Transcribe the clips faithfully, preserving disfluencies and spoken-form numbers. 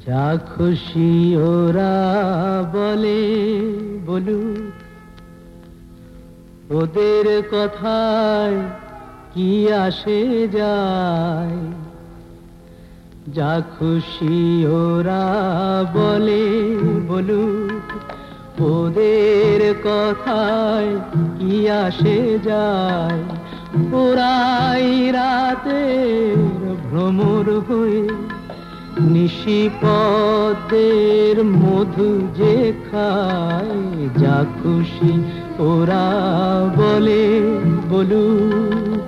যা খুশি ওরা বলে বলুক, ওদের কথায় কি আসে যায়। যা খুশি ওরা বলে বলুক, ওদের কথায় কি আসে যায়। ওরাই রাতের ভ্রমর হয়ে নিশিপদের মধু যে খায়। যা খুশি ওরা বলে বলুক।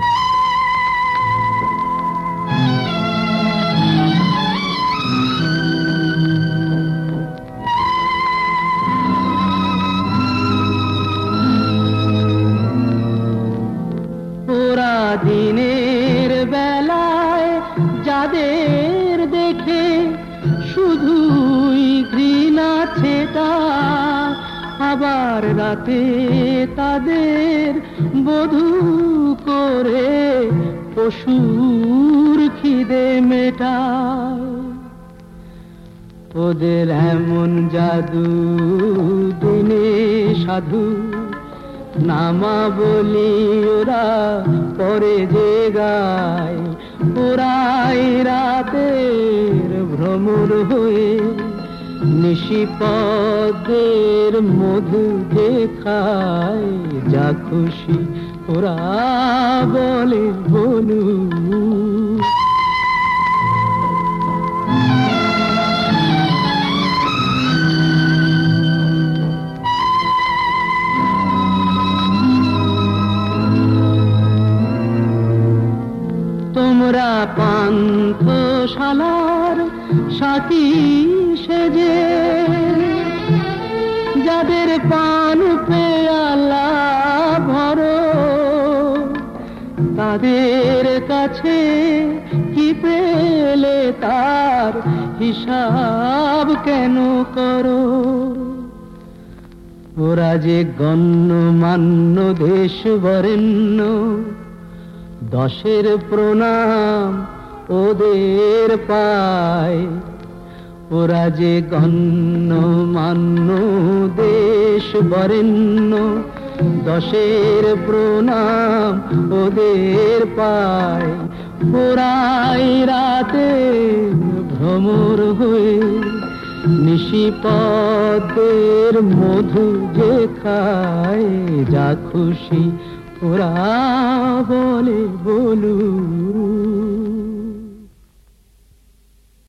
ওরা দিনের বেলায় যাদের দেখে শুধুই ঘৃণা ছেটা, আবার রাতে তাদের বধূ করে পশুর খিদে মেটায়। ওদের এমন জাদু দিনে সাধু নামাবলি ওরা পরে যে গায়। ওরাই রাতের ভ্রমর হয়ে নিশিপদের মধু যে খায়। যা খুশি ওরা বলে বলুক। তোমরা পান্থশালার সাথী সেজে যাদের পান পেয়ালা ভরো, তাদের কাছে কি পেলে তার হিসাব কেন করো। ওরা যে গণ্যমান্য দেশ বরেণ্য, দশের প্রণাম ওদের পায়। ওরা যে গণ্যমান্য দেশ বরেণ্য, দশের প্রণাম ওদের পায়। ওরাই রাতে ভ্রমর হয়ে নিশিপদের মধু যে খায়। যা খুশি ওরা বলে বলুক।